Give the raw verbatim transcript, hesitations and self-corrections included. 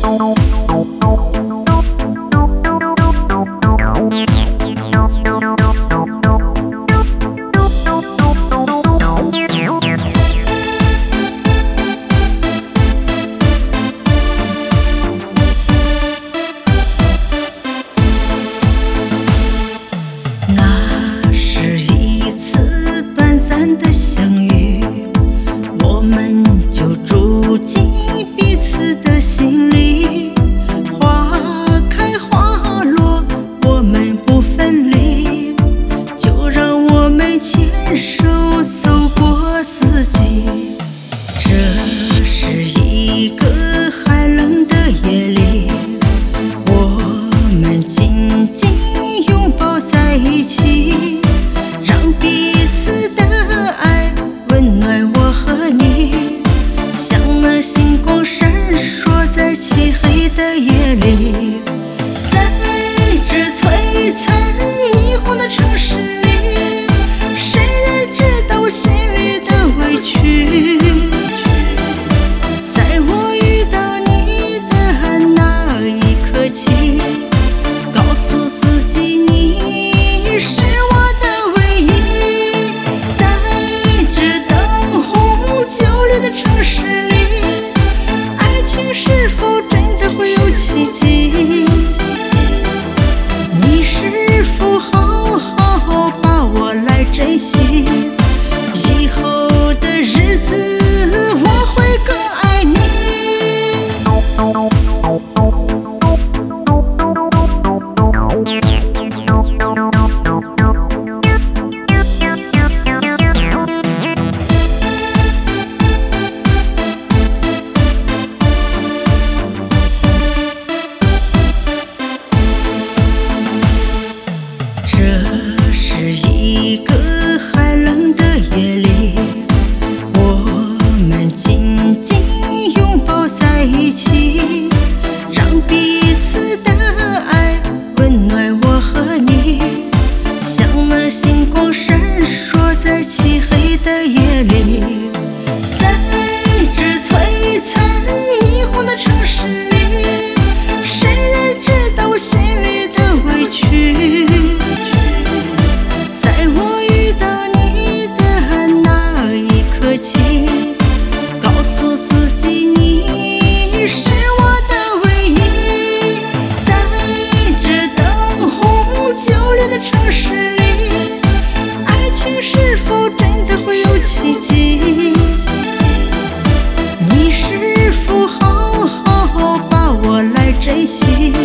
那是一次短暂的相遇，我们就住进彼此的心里。花开花落，我们不分离，就让我们牵手走过四季。这是一个寒冷的夜里，我们紧紧拥抱在一起，让彼此的爱温暖我和你，像那星光闪烁在漆黑的夜里。在这璀璨霓虹的城市里，谁人知道心里的委屈？在我遇到你的那一刻起，告诉自己你是我的唯一。在这灯红酒绿的城市里，爱情是否真的会有奇迹？你是否好好把我来珍惜？以后的日子我会更爱你。这是一个寒冷的夜里，我们紧紧拥抱在一起，让彼此的爱温暖我和你，像那星光闪烁在漆黑的夜里。在这璀璨霓虹的城市里，谁人知道心里的委屈？在我遇到你的那一刻起，告诉自己你是我的唯一。在这灯红酒绿的城市里，爱情是否真的会有奇迹？你是否好好把我来珍惜？